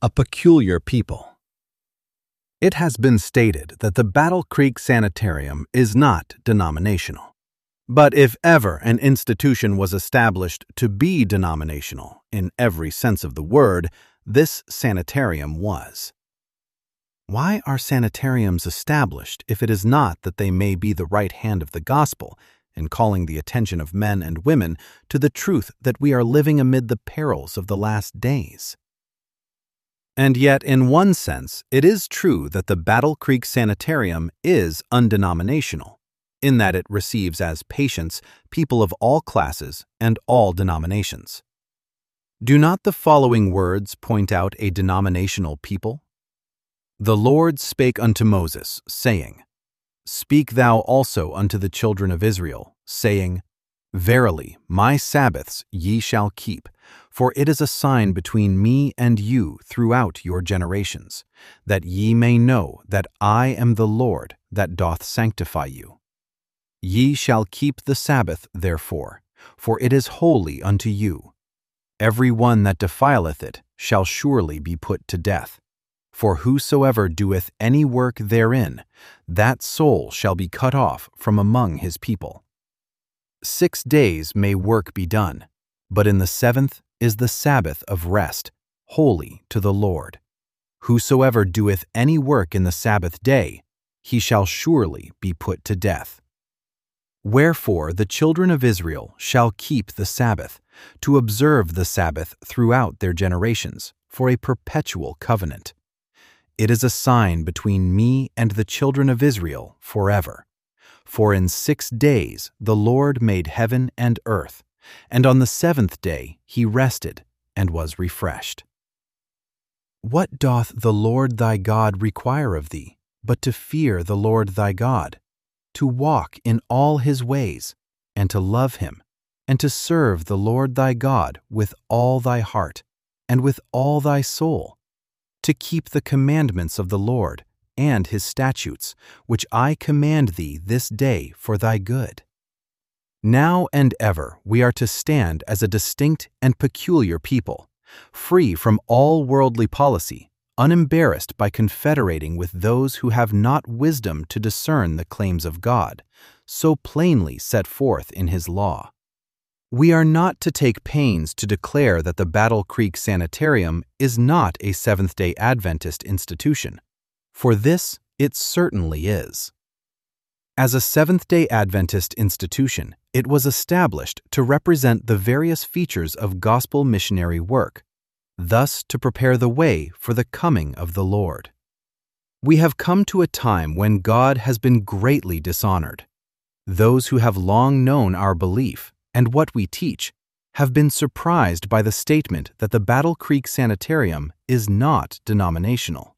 A peculiar people. It has been stated that the Battle Creek Sanitarium is not denominational. But if ever an institution was established to be denominational, in every sense of the word, this sanitarium was. Why are sanitariums established if it is not that they may be the right hand of the gospel in calling the attention of men and women to the truth that we are living amid the perils of the last days? And yet, in one sense, it is true that the Battle Creek Sanitarium is undenominational, in that it receives as patients people of all classes and all denominations. Do not the following words point out a denominational people? The Lord spake unto Moses, saying, Speak thou also unto the children of Israel, saying, Verily, my Sabbaths ye shall keep, for it is a sign between me and you throughout your generations, that ye may know that I am the Lord that doth sanctify you. Ye shall keep the Sabbath, therefore, for it is holy unto you. Every one that defileth it shall surely be put to death. For whosoever doeth any work therein, that soul shall be cut off from among his people. 6 days may work be done, but in the 7th is the Sabbath of rest, holy to the Lord. Whosoever doeth any work in the Sabbath day, he shall surely be put to death. Wherefore the children of Israel shall keep the Sabbath, to observe the Sabbath throughout their generations, for a perpetual covenant. It is a sign between me and the children of Israel forever. For in 6 days the Lord made heaven and earth, and on the 7th day he rested and was refreshed. What doth the Lord thy God require of thee, but to fear the Lord thy God, to walk in all his ways, and to love him, and to serve the Lord thy God with all thy heart, and with all thy soul, to keep the commandments of the Lord, and his statutes, which I command thee this day for thy good. Now and ever we are to stand as a distinct and peculiar people, free from all worldly policy, unembarrassed by confederating with those who have not wisdom to discern the claims of God, so plainly set forth in his law. We are not to take pains to declare that the Battle Creek Sanitarium is not a Seventh-day Adventist institution, for this it certainly is. As a Seventh-day Adventist institution, it was established to represent the various features of gospel missionary work, thus to prepare the way for the coming of the Lord. We have come to a time when God has been greatly dishonored. Those who have long known our belief and what we teach have been surprised by the statement that the Battle Creek Sanitarium is not denominational.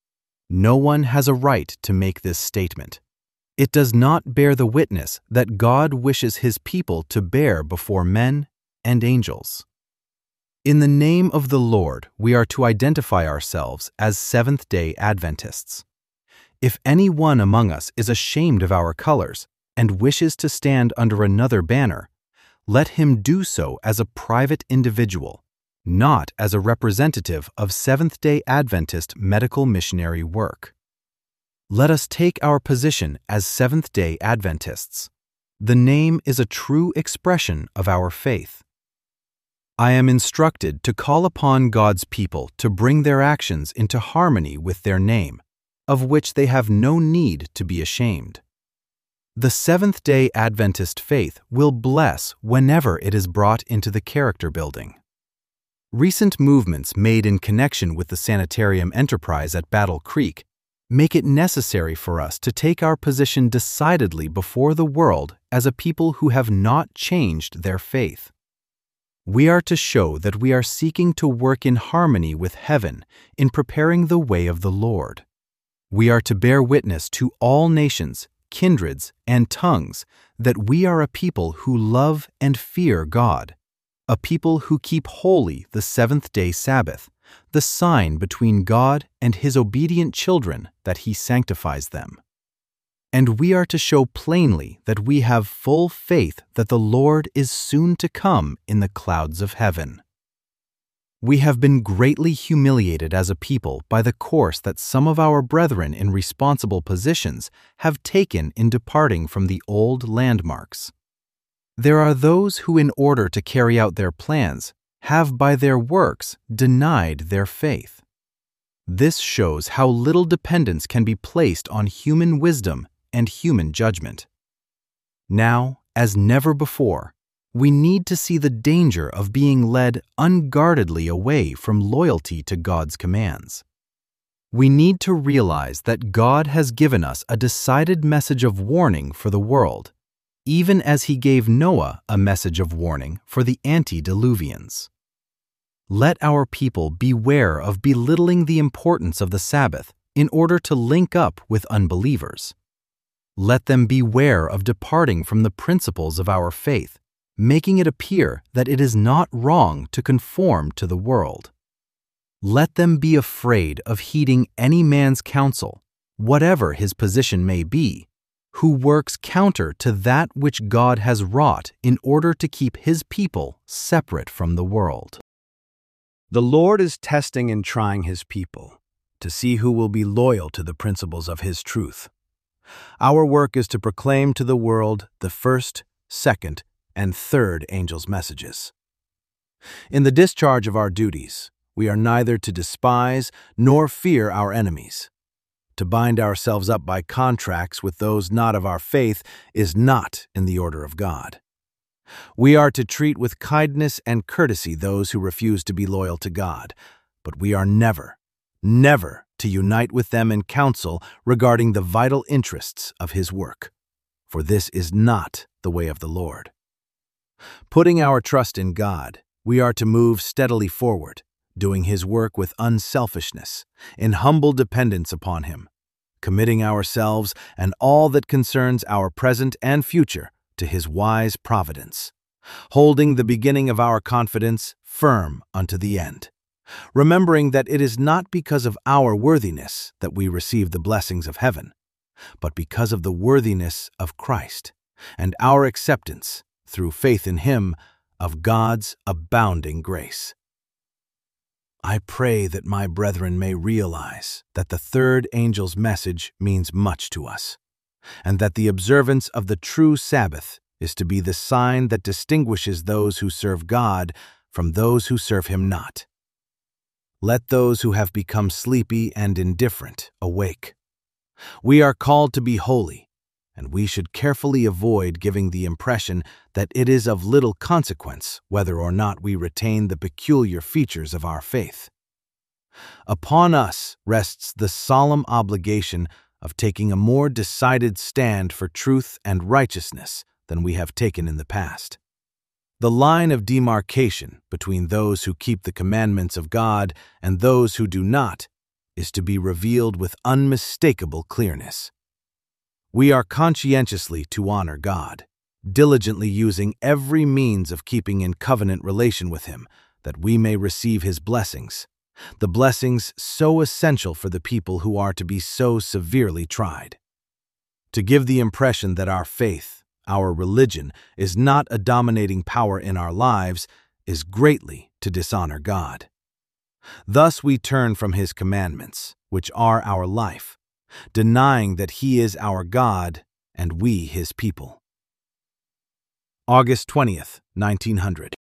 No one has a right to make this statement. It does not bear the witness that God wishes his people to bear before men and angels. In the name of the Lord, we are to identify ourselves as Seventh-day Adventists. If any one among us is ashamed of our colors and wishes to stand under another banner, let him do so as a private individual, not as a representative of Seventh-day Adventist medical missionary work. Let us take our position as Seventh-day Adventists. The name is a true expression of our faith. I am instructed to call upon God's people to bring their actions into harmony with their name, of which they have no need to be ashamed. The Seventh-day Adventist faith will bless whenever it is brought into the character building. Recent movements made in connection with the sanitarium enterprise at Battle Creek make it necessary for us to take our position decidedly before the world as a people who have not changed their faith. We are to show that we are seeking to work in harmony with heaven in preparing the way of the Lord. We are to bear witness to all nations, kindreds, and tongues that we are a people who love and fear God, a people who keep holy the seventh-day Sabbath, the sign between God and his obedient children that he sanctifies them. And we are to show plainly that we have full faith that the Lord is soon to come in the clouds of heaven. We have been greatly humiliated as a people by the course that some of our brethren in responsible positions have taken in departing from the old landmarks. There are those who, in order to carry out their plans, have by their works denied their faith. This shows how little dependence can be placed on human wisdom and human judgment. Now, as never before, we need to see the danger of being led unguardedly away from loyalty to God's commands. We need to realize that God has given us a decided message of warning for the world, even as He gave Noah a message of warning for the antediluvians. Let our people beware of belittling the importance of the Sabbath in order to link up with unbelievers. Let them beware of departing from the principles of our faith, making it appear that it is not wrong to conform to the world. Let them be afraid of heeding any man's counsel, whatever his position may be, who works counter to that which God has wrought in order to keep His people separate from the world. The Lord is testing and trying His people to see who will be loyal to the principles of His truth. Our work is to proclaim to the world the first, second, and third angels' messages. In the discharge of our duties, we are neither to despise nor fear our enemies. To bind ourselves up by contracts with those not of our faith is not in the order of God. We are to treat with kindness and courtesy those who refuse to be loyal to God, but we are never to unite with them in counsel regarding the vital interests of His work, for this is not the way of the Lord. Putting our trust in God, we are to move steadily forward, doing His work with unselfishness, in humble dependence upon Him, committing ourselves and all that concerns our present and future to His wise providence, holding the beginning of our confidence firm unto the end, remembering that it is not because of our worthiness that we receive the blessings of heaven, but because of the worthiness of Christ and our acceptance, through faith in Him, of God's abounding grace. I pray that my brethren may realize that the third angel's message means much to us, and that the observance of the true Sabbath is to be the sign that distinguishes those who serve God from those who serve Him not. Let those who have become sleepy and indifferent awake. We are called to be holy, and we should carefully avoid giving the impression that it is of little consequence whether or not we retain the peculiar features of our faith. Upon us rests the solemn obligation of taking a more decided stand for truth and righteousness than we have taken in the past. The line of demarcation between those who keep the commandments of God and those who do not is to be revealed with unmistakable clearness. We are conscientiously to honor God, diligently using every means of keeping in covenant relation with Him, that we may receive His blessings, the blessings so essential for the people who are to be so severely tried. To give the impression that our faith, our religion, is not a dominating power in our lives is greatly to dishonor God. Thus we turn from His commandments, which are our life, denying that He is our God and we His people. August 20th, 1900.